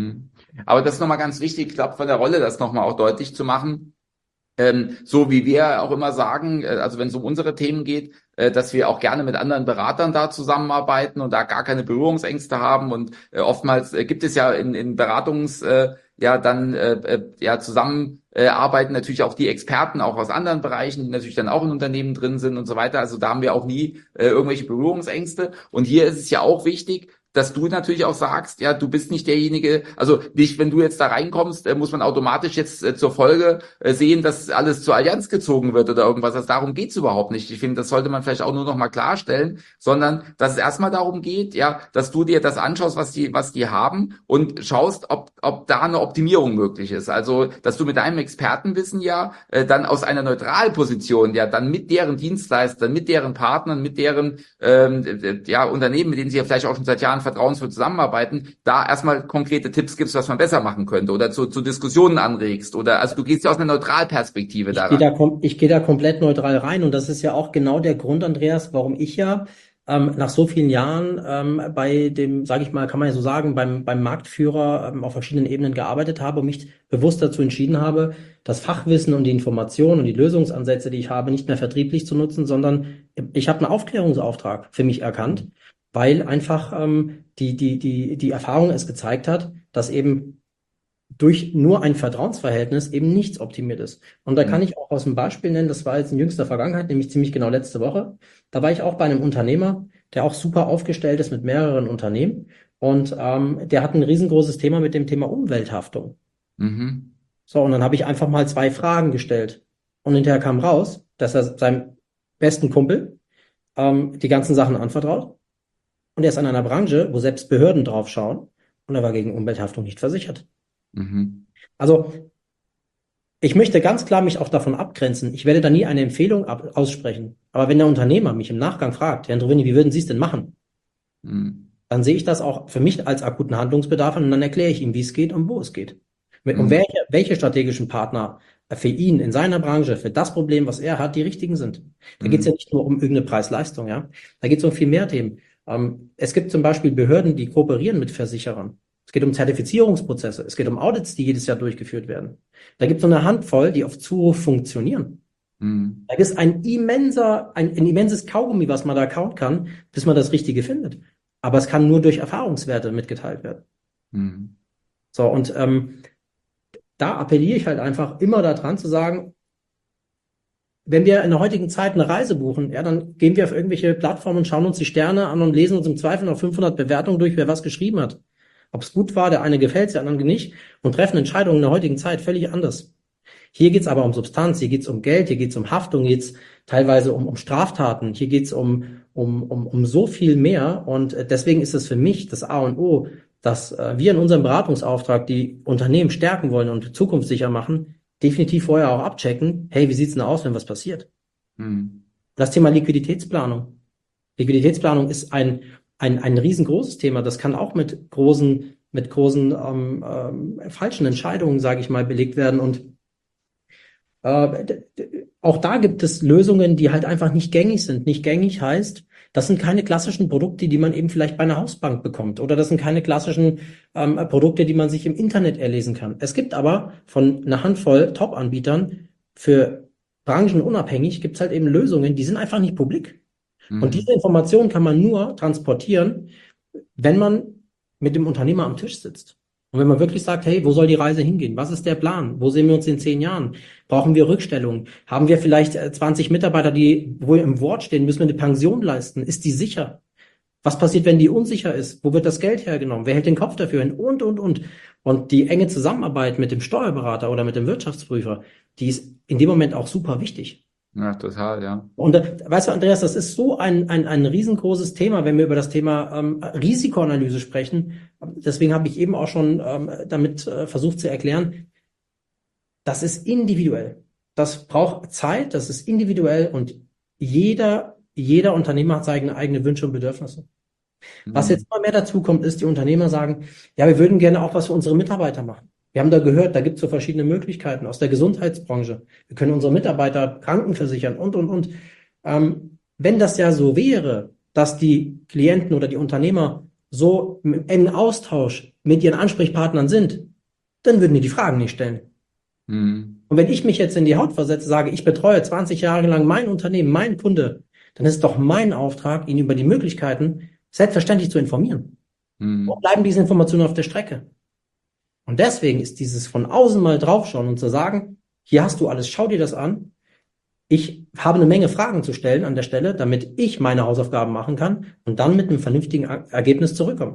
Aber das ist nochmal ganz wichtig, ich glaube, von der Rolle das nochmal auch deutlich zu machen. Ähm, so wie wir auch immer sagen, äh, also wenn es um unsere Themen geht, äh, dass wir auch gerne mit anderen Beratern da zusammenarbeiten und da gar keine Berührungsängste haben. Und äh, oftmals äh, gibt es ja in, in Beratungs, äh, ja dann äh, äh, ja zusammen äh, arbeiten natürlich auch die Experten auch aus anderen Bereichen, die natürlich dann auch in Unternehmen drin sind und so weiter. Also da haben wir auch nie äh, irgendwelche Berührungsängste. Und hier ist es ja auch wichtig, dass du natürlich auch sagst, ja, du bist nicht derjenige, also nicht, wenn du jetzt da reinkommst, äh, muss man automatisch jetzt äh, zur Folge äh, sehen, dass alles zur Allianz gezogen wird oder irgendwas. Also darum geht's überhaupt nicht. Ich finde, das sollte man vielleicht auch nur noch mal klarstellen, sondern dass es erstmal darum geht, ja, dass du dir das anschaust, was die, was die haben und schaust, ob, ob da eine Optimierung möglich ist. Also, dass du mit deinem Expertenwissen ja äh, dann aus einer Neutralposition, ja, dann mit deren Dienstleistern, mit deren Partnern, mit deren ähm, ja, Unternehmen, mit denen sie ja vielleicht auch schon seit Jahren vertrauensvoll zusammenarbeiten, da erstmal konkrete Tipps gibst, was man besser machen könnte oder zu, zu Diskussionen anregst oder, also du gehst ja aus einer Neutralperspektive Ich daran. gehe da, kom- ich gehe da komplett neutral rein und das ist ja auch genau der Grund, Andreas, warum ich ja ähm, nach so vielen Jahren ähm, bei dem, sage ich mal, kann man ja so sagen, beim, beim Marktführer ähm, auf verschiedenen Ebenen gearbeitet habe und mich bewusst dazu entschieden habe, das Fachwissen und die Informationen und die Lösungsansätze, die ich habe, nicht mehr vertrieblich zu nutzen, sondern ich habe einen Aufklärungsauftrag für mich erkannt, weil einfach ähm, die, die, die, die Erfahrung es gezeigt hat, dass eben durch nur ein Vertrauensverhältnis eben nichts optimiert ist. Und da kann ich auch aus einem Beispiel nennen, das war jetzt in jüngster Vergangenheit, nämlich ziemlich genau letzte Woche. Da war ich auch bei einem Unternehmer, der auch super aufgestellt ist mit mehreren Unternehmen. Und ähm, der hat ein riesengroßes Thema mit dem Thema Umwelthaftung. Mhm. So, und dann habe ich einfach mal zwei Fragen gestellt. Und hinterher kam raus, dass er seinem besten Kumpel ähm, die ganzen Sachen anvertraut. Und er ist an einer Branche, wo selbst Behörden drauf schauen. Und er war gegen Umwelthaftung nicht versichert. Mhm. Also ich möchte ganz klar mich auch davon abgrenzen. Ich werde da nie eine Empfehlung ab aussprechen. Aber wenn der Unternehmer mich im Nachgang fragt, Herr Androvini, wie würden Sie es denn machen? Mhm. Dann sehe ich das auch für mich als akuten Handlungsbedarf an und dann erkläre ich ihm, wie es geht und wo es geht. Und Mhm. welche, welche strategischen Partner für ihn in seiner Branche, für das Problem, was er hat, die richtigen sind. Da geht es ja nicht nur um irgendeine Preis-Leistung, ja. Da geht es um viel mehr Themen. Ähm, es gibt zum Beispiel Behörden, die kooperieren mit Versicherern. Es geht um Zertifizierungsprozesse. Es geht um Audits, die jedes Jahr durchgeführt werden. Da gibt es so eine Handvoll, die auf Zuruf funktionieren. Mhm. Da ist ein immenser, ein, ein immenses Kaugummi, was man da kauen kann, bis man das Richtige findet. Aber es kann nur durch Erfahrungswerte mitgeteilt werden. Mhm. So, und ähm, da appelliere ich halt einfach immer daran zu sagen, wenn wir in der heutigen Zeit eine Reise buchen, ja, dann gehen wir auf irgendwelche Plattformen und schauen uns die Sterne an und lesen uns im Zweifel noch fünfhundert Bewertungen durch, wer was geschrieben hat. Ob es gut war, der eine gefällt, der andere nicht, und treffen Entscheidungen in der heutigen Zeit völlig anders. Hier geht's aber um Substanz, hier geht's um Geld, hier geht's um Haftung, hier geht's teilweise um, um Straftaten, hier geht's um, um, um, um so viel mehr. Und deswegen ist es für mich das A und O, dass äh, wir in unserem Beratungsauftrag die Unternehmen stärken wollen und zukunftssicher machen, definitiv vorher auch abchecken, hey, wie sieht's denn aus, wenn was passiert? Mhm. Das Thema Liquiditätsplanung. Liquiditätsplanung ist ein Ein, ein riesengroßes Thema. Das kann auch mit großen, mit großen ähm, ähm, falschen Entscheidungen, sage ich mal, belegt werden. Und äh, d- d- auch da gibt es Lösungen, die halt einfach nicht gängig sind. Nicht gängig heißt, das sind keine klassischen Produkte, die man eben vielleicht bei einer Hausbank bekommt. Oder das sind keine klassischen ähm, Produkte, die man sich im Internet erlesen kann. Es gibt aber von einer Handvoll Top-Anbietern für branchenunabhängig gibt es halt eben Lösungen, die sind einfach nicht publik. Und Mhm. diese Information kann man nur transportieren, wenn man mit dem Unternehmer am Tisch sitzt. Und wenn man wirklich sagt, hey, wo soll die Reise hingehen? Was ist der Plan? Wo sehen wir uns in zehn Jahren? Brauchen wir Rückstellungen? Haben wir vielleicht äh, zwanzig Mitarbeiter, die wohl im Wort stehen? Müssen wir eine Pension leisten? Ist die sicher? Was passiert, wenn die unsicher ist? Wo wird das Geld hergenommen? Wer hält den Kopf dafür hin? Und, und, und. Und die enge Zusammenarbeit mit dem Steuerberater oder mit dem Wirtschaftsprüfer, die ist in dem Moment auch super wichtig. Ja, total, ja. Und äh, weißt du, Andreas, das ist so ein, ein, ein riesengroßes Thema, wenn wir über das Thema ähm, Risikoanalyse sprechen. Deswegen habe ich eben auch schon ähm, damit äh, versucht zu erklären, das ist individuell. Das braucht Zeit, das ist individuell und jeder, jeder Unternehmer hat seine eigenen Wünsche und Bedürfnisse. Was Mhm. jetzt immer mehr dazu kommt, ist, die Unternehmer sagen, ja, wir würden gerne auch was für unsere Mitarbeiter machen. Wir haben da gehört, da gibt es so verschiedene Möglichkeiten aus der Gesundheitsbranche. Wir können unsere Mitarbeiter krankenversichern und, und, und. Ähm, wenn das ja so wäre, dass die Klienten oder die Unternehmer so im engen Austausch mit ihren Ansprechpartnern sind, dann würden die die Fragen nicht stellen. Mhm. Und wenn ich mich jetzt in die Haut versetze, sage, ich betreue zwanzig Jahre lang mein Unternehmen, meinen Kunde, dann ist es doch mein Auftrag, ihn über die Möglichkeiten selbstverständlich zu informieren. Mhm. Wo bleiben diese Informationen auf der Strecke? Und deswegen ist dieses von außen mal draufschauen und zu sagen, hier hast du alles, schau dir das an. Ich habe eine Menge Fragen zu stellen an der Stelle, damit ich meine Hausaufgaben machen kann und dann mit einem vernünftigen Ergebnis zurückkomme.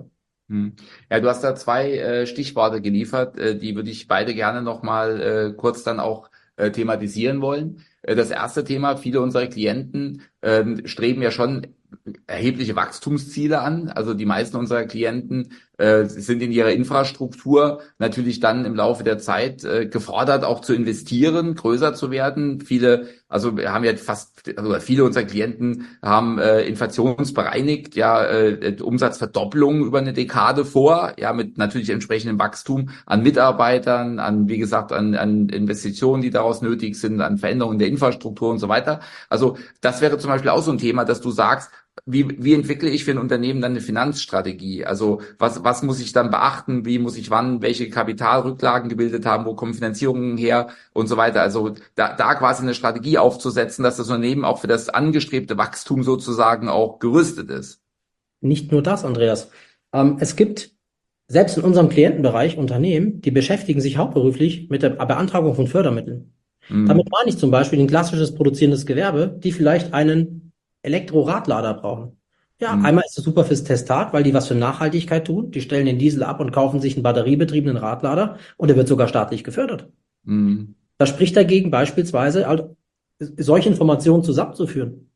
Hm. Ja, du hast da zwei äh, Stichworte geliefert, äh, die würde ich beide gerne nochmal äh, kurz dann auch äh, thematisieren wollen. Äh, das erste Thema: Viele unserer Klienten ähm, streben ja schon erhebliche Wachstumsziele an. Also die meisten unserer Klienten äh, sind in ihrer Infrastruktur natürlich dann im Laufe der Zeit äh, gefordert, auch zu investieren, größer zu werden. Viele, also wir haben ja fast, also viele unserer Klienten haben äh, inflationsbereinigt, ja, äh, Umsatzverdopplung über eine Dekade vor, ja, mit natürlich entsprechendem Wachstum an Mitarbeitern, an, wie gesagt, an, an Investitionen, die daraus nötig sind, an Veränderungen der Infrastruktur und so weiter. Also das wäre zum Beispiel auch so ein Thema, dass du sagst, wie, wie entwickle ich für ein Unternehmen dann eine Finanzstrategie? Also was, was muss ich dann beachten? Wie muss ich wann welche Kapitalrücklagen gebildet haben? Wo kommen Finanzierungen her und so weiter? Also da, da quasi eine Strategie aufzusetzen, dass das Unternehmen auch für das angestrebte Wachstum sozusagen auch gerüstet ist. Nicht nur das, Andreas. Ähm, es gibt selbst in unserem Klientenbereich Unternehmen, die beschäftigen sich hauptberuflich mit der Beantragung von Fördermitteln. Damit Mhm. meine ich zum Beispiel ein klassisches produzierendes Gewerbe, die vielleicht einen Elektroradlader brauchen. Ja, Mhm. einmal ist es super fürs Testat, weil die was für Nachhaltigkeit tun. Die stellen den Diesel ab und kaufen sich einen batteriebetriebenen Radlader und der wird sogar staatlich gefördert. Mhm. Das spricht dagegen beispielsweise, halt, solche Informationen zusammenzuführen.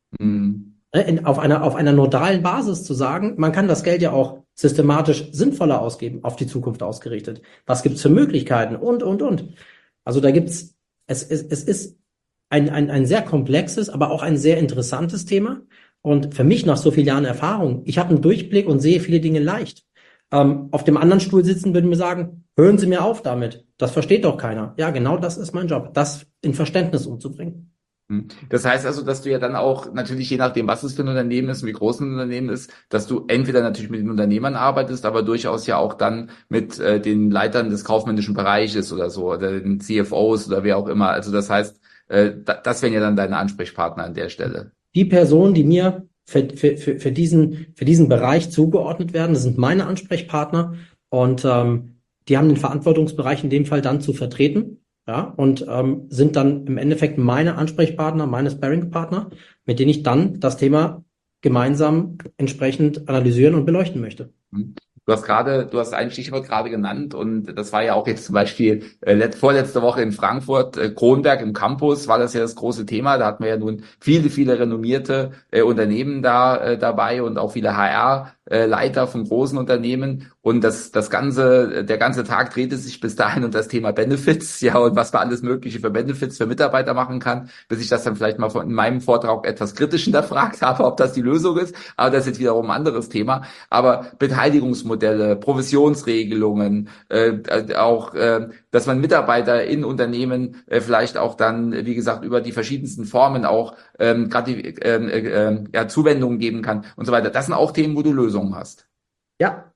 Mhm. Ne, in, auf einer, auf einer nodalen Basis zu sagen, man kann das Geld ja auch systematisch sinnvoller ausgeben, auf die Zukunft ausgerichtet. Was gibt's für Möglichkeiten? Und, und, und. Also da gibt's, es, es, es ist ein, ein, ein sehr komplexes, aber auch ein sehr interessantes Thema. Und für mich nach so vielen Jahren Erfahrung, ich habe einen Durchblick und sehe viele Dinge leicht. Ähm, auf dem anderen Stuhl sitzen würden mir sagen, hören Sie mir auf damit. Das versteht doch keiner. Ja, genau das ist mein Job, das in Verständnis umzubringen. Hm. Das heißt also, dass du ja dann auch natürlich, je nachdem, was es für ein Unternehmen ist und wie groß ein Unternehmen ist, dass du entweder natürlich mit den Unternehmern arbeitest, aber durchaus ja auch dann mit äh, den Leitern des kaufmännischen Bereiches oder so, oder den C F Os oder wer auch immer. Also das heißt, äh, da, das wären ja dann deine Ansprechpartner an der Stelle. Die Personen, die mir für, für, für, für diesen, für diesen Bereich zugeordnet werden, das sind meine Ansprechpartner und ähm, die haben den Verantwortungsbereich in dem Fall dann zu vertreten. Ja, und ähm, sind dann im Endeffekt meine Ansprechpartner, meine Sparringpartner, mit denen ich dann das Thema gemeinsam entsprechend analysieren und beleuchten möchte. Hm. Du hast gerade, du hast ein Stichwort gerade genannt und das war ja auch jetzt zum Beispiel äh, let, vorletzte Woche in Frankfurt, äh, Kronberg im Campus, war das ja das große Thema. Da hatten wir ja nun viele, viele renommierte äh, Unternehmen da äh, dabei und auch viele H R-Leiter von großen Unternehmen. Und das, das ganze, der ganze Tag drehte sich bis dahin um das Thema Benefits, ja, und was man alles Mögliche für Benefits für Mitarbeiter machen kann, bis ich das dann vielleicht mal von, in meinem Vortrag etwas kritisch hinterfragt habe, ob das die Lösung ist. Aber das ist jetzt wiederum ein anderes Thema. Aber Beteiligungsmodelle, Provisionsregelungen, äh, auch, äh, dass man Mitarbeiter in Unternehmen äh, vielleicht auch dann, wie gesagt, über die verschiedensten Formen auch ähm, gerade äh, äh, ja, Zuwendungen geben kann und so weiter. Das sind auch Themen, wo du Lösungen hast. Ja,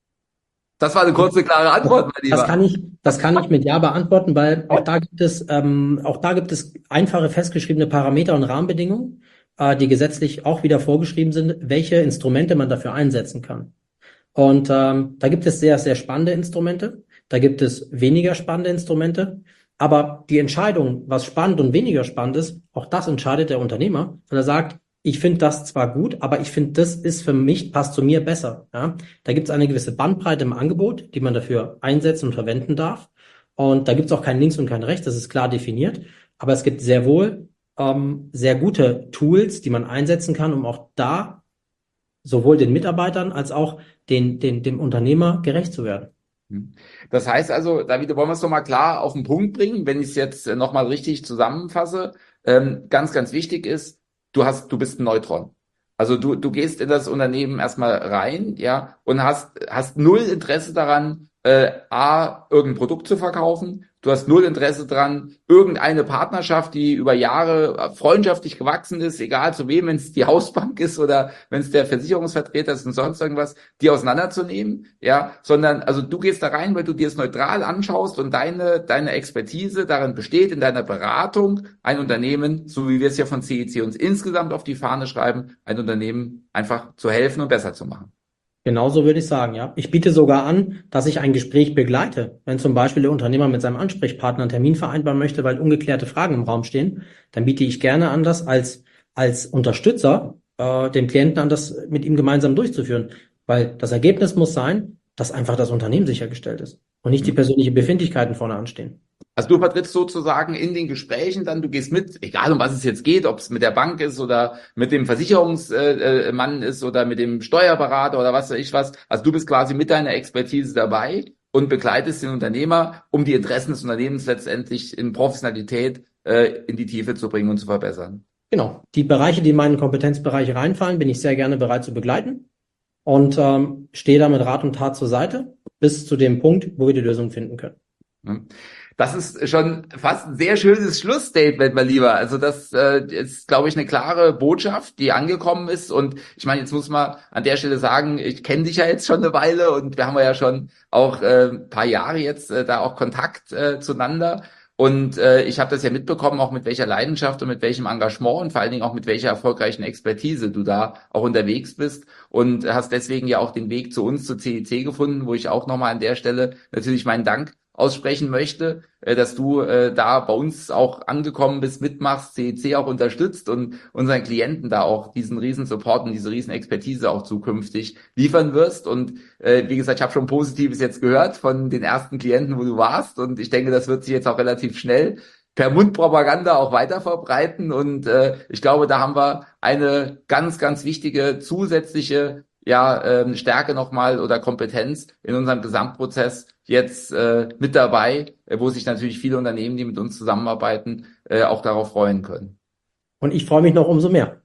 Das war eine kurze, klare Antwort, mein das Lieber. kann ich, das kann ich mit Ja beantworten, weil auch da gibt es, ähm, auch da gibt es einfache festgeschriebene Parameter und Rahmenbedingungen, äh, die gesetzlich auch wieder vorgeschrieben sind, welche Instrumente man dafür einsetzen kann. Und ähm, da gibt es sehr, sehr spannende Instrumente, da gibt es weniger spannende Instrumente, aber die Entscheidung, was spannend und weniger spannend ist, auch das entscheidet der Unternehmer, weil er sagt, ich finde das zwar gut, aber ich finde, das ist für mich, passt zu mir besser. Ja? Da gibt es eine gewisse Bandbreite im Angebot, die man dafür einsetzen und verwenden darf. Und da gibt es auch kein Links und kein Rechts, das ist klar definiert. Aber es gibt sehr wohl ähm, sehr gute Tools, die man einsetzen kann, um auch da sowohl den Mitarbeitern als auch den, den, dem Unternehmer gerecht zu werden. Das heißt also, David, wollen wir es doch mal klar auf den Punkt bringen, wenn ich es jetzt nochmal richtig zusammenfasse. Ähm, ganz, ganz wichtig ist, du hast, du bist ein Neutron. Also du, du gehst in das Unternehmen erstmal rein, ja, und hast, hast null Interesse daran, äh, A, irgendein Produkt zu verkaufen. Du hast null Interesse dran, irgendeine Partnerschaft, die über Jahre freundschaftlich gewachsen ist, egal zu wem, wenn es die Hausbank ist oder wenn es der Versicherungsvertreter ist und sonst irgendwas, die auseinanderzunehmen, ja, sondern, also du gehst da rein, weil du dir es neutral anschaust und deine, deine Expertise darin besteht, in deiner Beratung ein Unternehmen, so wie wir es ja von C E C uns insgesamt auf die Fahne schreiben, ein Unternehmen einfach zu helfen und besser zu machen. Genauso würde ich sagen, ja. Ich biete sogar an, dass ich ein Gespräch begleite. Wenn zum Beispiel der Unternehmer mit seinem Ansprechpartner einen Termin vereinbaren möchte, weil ungeklärte Fragen im Raum stehen, dann biete ich gerne an, das als, als Unterstützer äh, dem Klienten an, das mit ihm gemeinsam durchzuführen. weil das Ergebnis muss sein, dass einfach das Unternehmen sichergestellt ist und nicht die persönlichen Befindlichkeiten vorne anstehen. Also du vertrittst sozusagen in den Gesprächen dann, du gehst mit, egal um was es jetzt geht, ob es mit der Bank ist oder mit dem Versicherungsmann ist oder mit dem Steuerberater oder was weiß ich was. Also du bist quasi mit deiner Expertise dabei und begleitest den Unternehmer, um die Interessen des Unternehmens letztendlich in Professionalität äh, in die Tiefe zu bringen und zu verbessern. Genau. Die Bereiche, die in meinen Kompetenzbereich reinfallen, bin ich sehr gerne bereit zu begleiten und ähm, stehe da mit Rat und Tat zur Seite bis zu dem Punkt, wo wir die Lösung finden können. Das ist schon fast ein sehr schönes Schlussstatement, mein Lieber. Also das äh, ist, glaube ich, eine klare Botschaft, die angekommen ist. Und ich meine, jetzt muss man an der Stelle sagen, ich kenne dich ja jetzt schon eine Weile und wir haben ja schon auch äh, ein paar Jahre jetzt äh, da auch Kontakt äh, zueinander. Und äh, ich habe das ja mitbekommen, auch mit welcher Leidenschaft und mit welchem Engagement und vor allen Dingen auch mit welcher erfolgreichen Expertise du da auch unterwegs bist und hast deswegen ja auch den Weg zu uns, zu C I C gefunden, wo ich auch nochmal an der Stelle natürlich meinen Dank aussprechen möchte, äh, dass du äh, da bei uns auch angekommen bist, mitmachst, C I C auch unterstützt und unseren Klienten da auch diesen riesen Support und diese riesen Expertise auch zukünftig liefern wirst. Und äh, wie gesagt, ich habe schon Positives jetzt gehört von den ersten Klienten, wo du warst und ich denke, das wird sich jetzt auch relativ schnell per Mundpropaganda auch weiter verbreiten und äh, ich glaube, da haben wir eine ganz, ganz wichtige zusätzliche ja ähm, Stärke nochmal oder Kompetenz in unserem Gesamtprozess jetzt äh, mit dabei, äh, wo sich natürlich viele Unternehmen, die mit uns zusammenarbeiten, äh, auch darauf freuen können. Und ich freue mich noch umso mehr.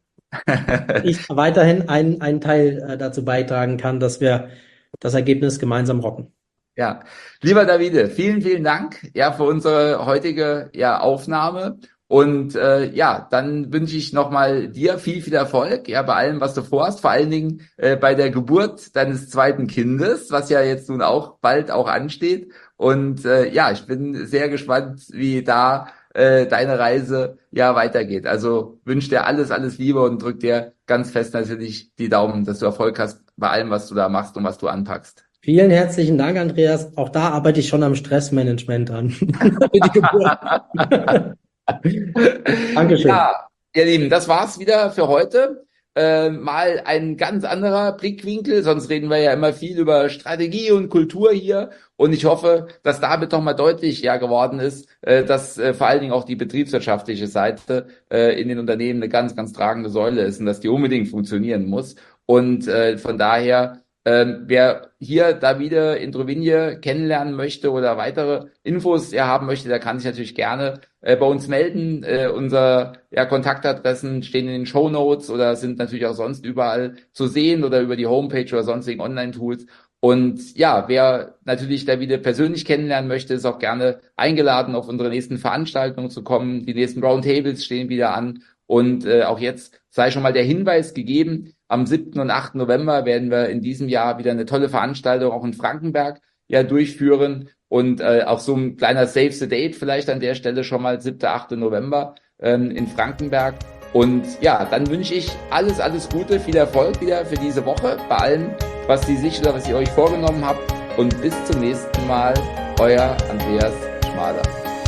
Ich weiterhin einen, einen Teil äh, dazu beitragen kann, dass wir das Ergebnis gemeinsam rocken. Ja, lieber Davide, vielen, vielen Dank ja für unsere heutige ja Aufnahme. Und äh, ja, dann wünsche ich nochmal dir viel, viel Erfolg, ja, bei allem, was du vorhast, vor allen Dingen äh, bei der Geburt deines zweiten Kindes, was ja jetzt nun auch bald auch ansteht. Und äh, ja, ich bin sehr gespannt, wie da äh, deine Reise ja weitergeht. Also wünsche dir alles, alles Liebe und drück dir ganz fest natürlich die Daumen, dass du Erfolg hast bei allem, was du da machst und was du anpackst. Vielen herzlichen Dank, Andreas. Auch da arbeite ich schon am Stressmanagement an. Für die Geburt. Dankeschön. Ja, ihr Lieben, das war's wieder für heute. Äh, mal ein ganz anderer Blickwinkel, sonst reden wir ja immer viel über Strategie und Kultur hier. Und ich hoffe, dass damit doch mal deutlich ja geworden ist, äh, dass äh, vor allen Dingen auch die betriebswirtschaftliche Seite äh, in den Unternehmen eine ganz, ganz tragende Säule ist und dass die unbedingt funktionieren muss. Und äh, von daher Ähm, wer hier Davide Introvigne kennenlernen möchte oder weitere Infos er haben möchte, der kann sich natürlich gerne äh, bei uns melden. Äh, unser ja, Kontaktadressen stehen in den Shownotes oder sind natürlich auch sonst überall zu sehen oder über die Homepage oder sonstigen Online-Tools. Und ja, wer natürlich Davide persönlich kennenlernen möchte, ist auch gerne eingeladen, auf unsere nächsten Veranstaltungen zu kommen. Die nächsten Roundtables stehen wieder an. Und äh, auch jetzt sei schon mal der Hinweis gegeben, am siebten und achten November werden wir in diesem Jahr wieder eine tolle Veranstaltung auch in Frankenberg ja durchführen. Und äh, auch so ein kleiner Save the Date vielleicht an der Stelle schon mal siebter, achter November ähm, in Frankenberg. Und ja, dann wünsche ich alles, alles Gute, viel Erfolg wieder für diese Woche bei allem, was Sie sich oder was ihr euch vorgenommen habt. Und bis zum nächsten Mal, euer Andreas Schmaler.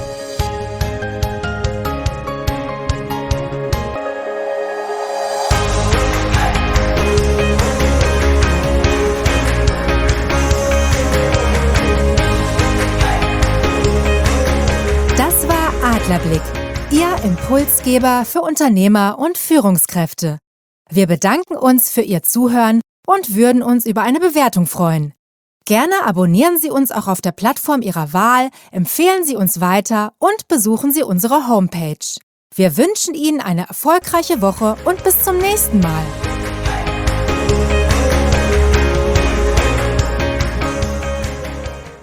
Adlerblick, Ihr Impulsgeber für Unternehmer und Führungskräfte. Wir bedanken uns für Ihr Zuhören und würden uns über eine Bewertung freuen. Gerne abonnieren Sie uns auch auf der Plattform Ihrer Wahl, empfehlen Sie uns weiter und besuchen Sie unsere Homepage. Wir wünschen Ihnen eine erfolgreiche Woche und bis zum nächsten Mal.